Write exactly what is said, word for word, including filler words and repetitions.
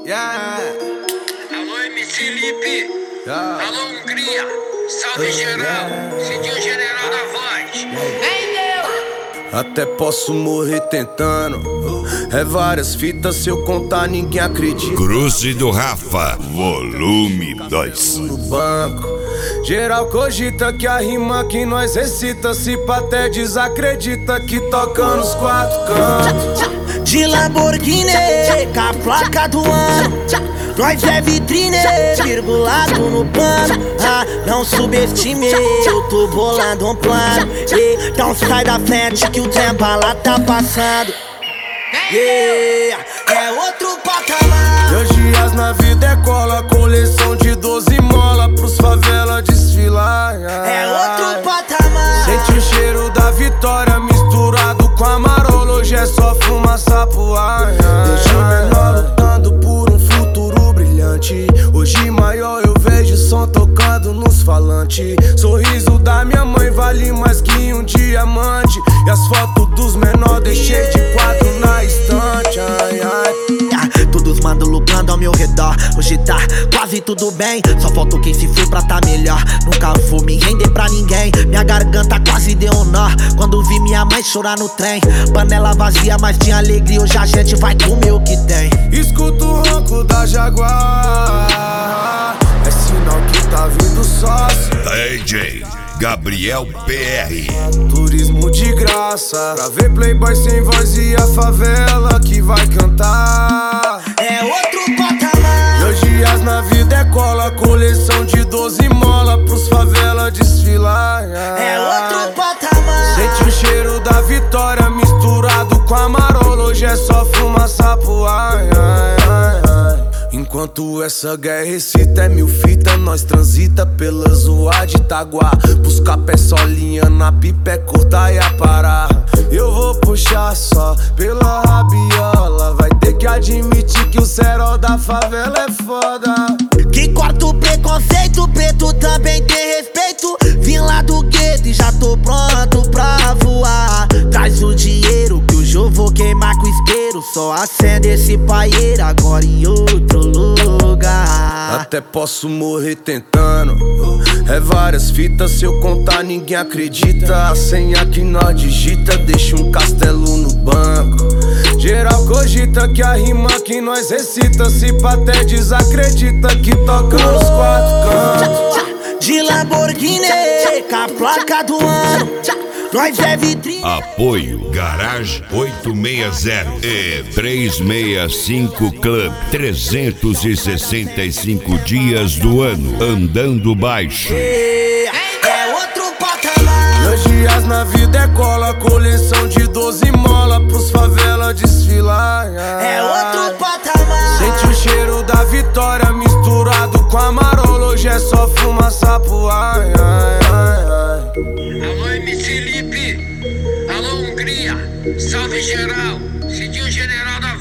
Yeah. Alô, M C Lipe. Yeah. Alô, Hungria. Salve geral. Cidinho General da Voz. Vem, Deus. Até posso morrer tentando. É várias fitas, se eu contar ninguém acredita. Cruze do Rafa, volume dois. No banco, geral cogita que a rima que nós recita, se pá até desacredita que toca nos quatro cantos. De Lamborghini, com a placa do ano, nós é vitrine, virgulado no pano. Ah, não subestime, eu tô bolando um plano. Então sai da frente que o trem bala tá passando. Yeah, é outro patamar. Meus dias na vida é cola, coleção de doze mola pros favela desfilar. É outro patamar. Sente o cheiro da vitória misturado com a marola, hoje é só fumaça pro ar. Deixa o menor lutando por um futuro brilhante. Hoje maior eu vejo som tocando nos falantes. Sorriso da minha mãe vale mais que um diamante. E as fotos dos menores deixei de quadro na estante. Ai, ai. Todos mandam lucrando ao meu redor. Hoje tá quase tudo bem, só falta quem se for pra tá melhor. Nunca vou me render pra ninguém. Minha garganta quase deu um nó quando vi minha mãe chorar no trem. Panela vazia, mas tinha alegria. Hoje a gente vai comer o que tem. Escuto o ronco da Jaguar, é sinal que tá vindo sócio. D J Gabriel P R. Turismo de graça, pra ver playboy sem voz e a favela que vai cantar. É outro patamar. Meus dias na vida é cola, coleção de doze mola pros favela desfilar. É outro patamar. Sente o cheiro da vitória misturado com a marola, hoje é só fumaça pro ar. Enquanto essa guerra excita, é mil fita, nós transita pela zoa de Itaguá. Buscar pé solinha na pipa é curta e a parar. Eu vou puxar só pela rabiola, vai ter que admitir que o cerol da favela é foda. Que corta o preconceito, preto também tem respeito. Vim lá do gueto e já tô pronto pra voar. Traz o dinheiro que hoje eu vou queimar com isqueiro. Só acende esse paieiro agora em outro lugar. Até posso morrer tentando. É várias fitas, se eu contar ninguém acredita. A senha que nós digita deixa um castelo no banco. Geral cogita que a rima que nós recita, se pá até desacredita que toca nos quatro cantos. De Lamborghini, com a placa do ano, nós é vitrine. Apoio Garage oito seis zero e trezentos e sessenta e cinco Club. trezentos e sessenta e cinco dias do ano andando baixo. É outro patamar. Meus dias na vida é cola, coleção de doze mola pros favela desfilar. É outro patamar. Sente o cheiro da vitória misturado com a marola, hoje é só fumaça pro ar. Alô, M C Lipe. Alô, Hungria. Salve geral. Cidinho General da